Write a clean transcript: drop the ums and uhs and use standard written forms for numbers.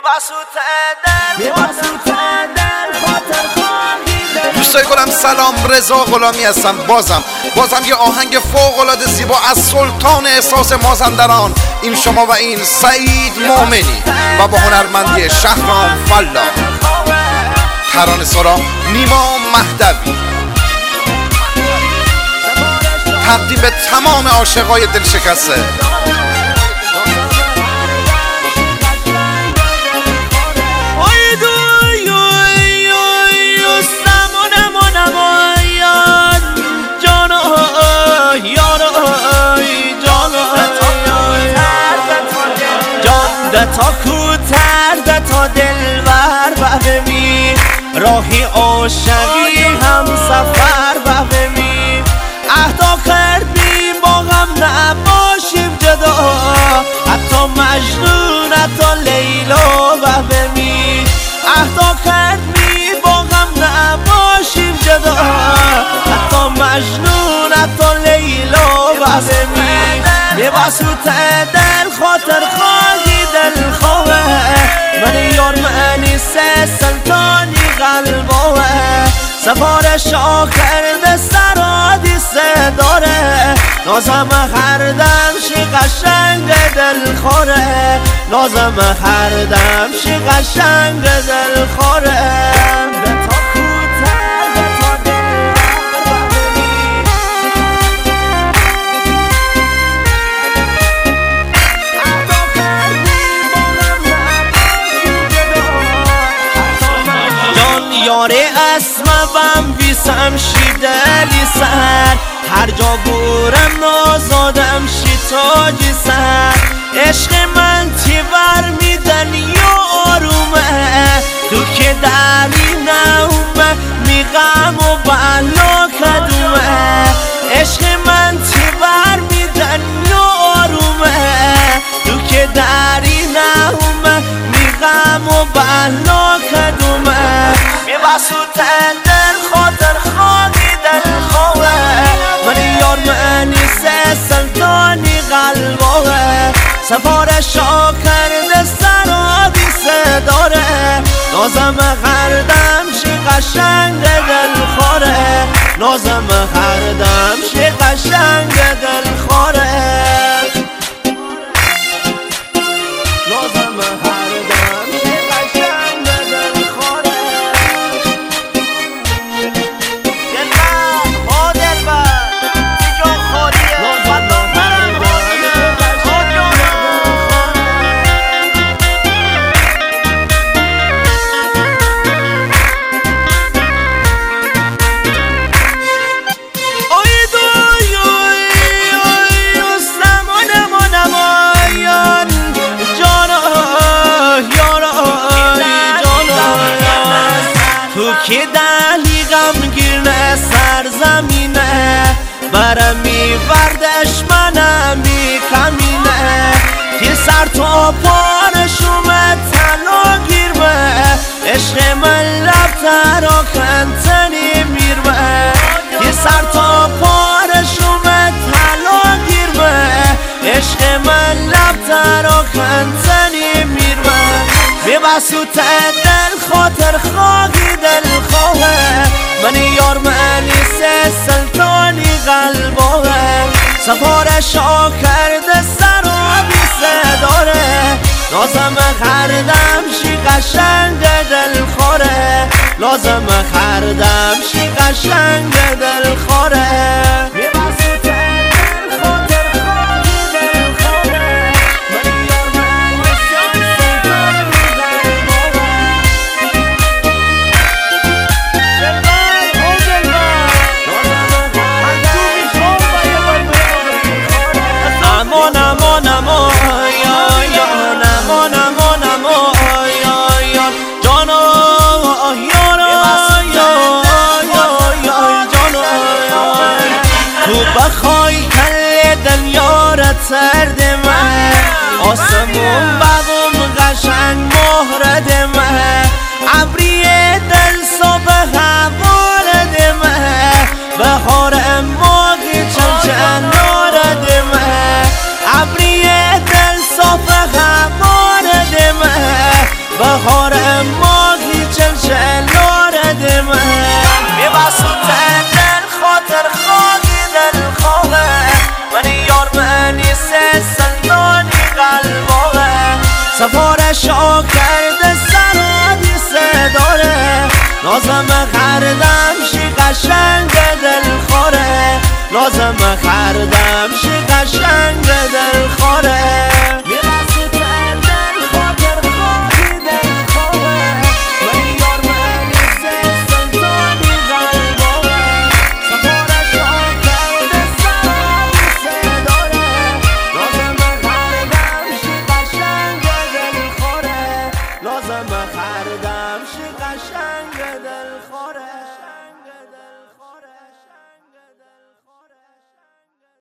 دوستای گلم سلام، رضا غلامی هستم. بازم یه آهنگ فوق‌العاده زیبا از سلطان احساس مازندران، این شما و این سعید مومنی و با هنرمندی شهرام فلا، ترانه‌سرا نیما مهدوی، تقدیم به تمام عاشقای دل شکسته. تا کوتر تا دلبر ببین راهی عاشقی هم سفر ببین عهدا کردیم با هم نباشیم جدا، حتی مجنون حتی لیلا ببین عهدا کردیم با هم نباشیم جدا، حتی مجنون حتی لیلا ببین یه بسوت دل خاطر خواهی دل خواه من یار معنی سه سلطانی قلبوه سفار شاه کرده سرادی سه داره نازم هر دم شی قشنگ دل خوره نازم هر دم شی قشنگ دل خوره یاره اسمم بیسم شیدلی سر هر جا بورم نازادم شی تاجی سر عشق من تیور میدن یا آرومه تو که دری نومه میغم و بلا کدومه عشق من تیور میدن یا آرومه تو که دری نومه میغم و بلا کدومه بسوت دل خاطر خواهی دل خواه من یار معنی سه سلطانی قلبوه سفار شاه کرده سرابی سه داره نازم هر دم شی قشنگ دل خوره نازم هر دم شی قشنگ دل خوره نازم هر دم شی قشنگ دل خوره که دلی غمگیر نه سرزمینه برم میوردش منم میکمینه که سر تا پارش اومد طلا گیرمه عشق من لب تراکنتنی میرمه که سر تا پارش اومد طلا گیرمه عشق من لب تراکنتنی میرمه ببسوت دل خاطر خواهی دل خواه من یار معنی سه سلطانی قلبوه سفار شاه کرده سرابی سه داره نازم هر دم شی قشنگ دل خوره نازم هر دم شی قشنگ دل خوره بخوای کل دنیارت سرد من آسمون بغم قشنگ مهرد من عبری دل صبح حوالد من بهار اماغی چمچن نارد من عبری دل صبح حوالد من سفارشا کرده سرادی داره نازم خردم شی قشنگ دل خوره لازم خردم شی قشنگ دل خوره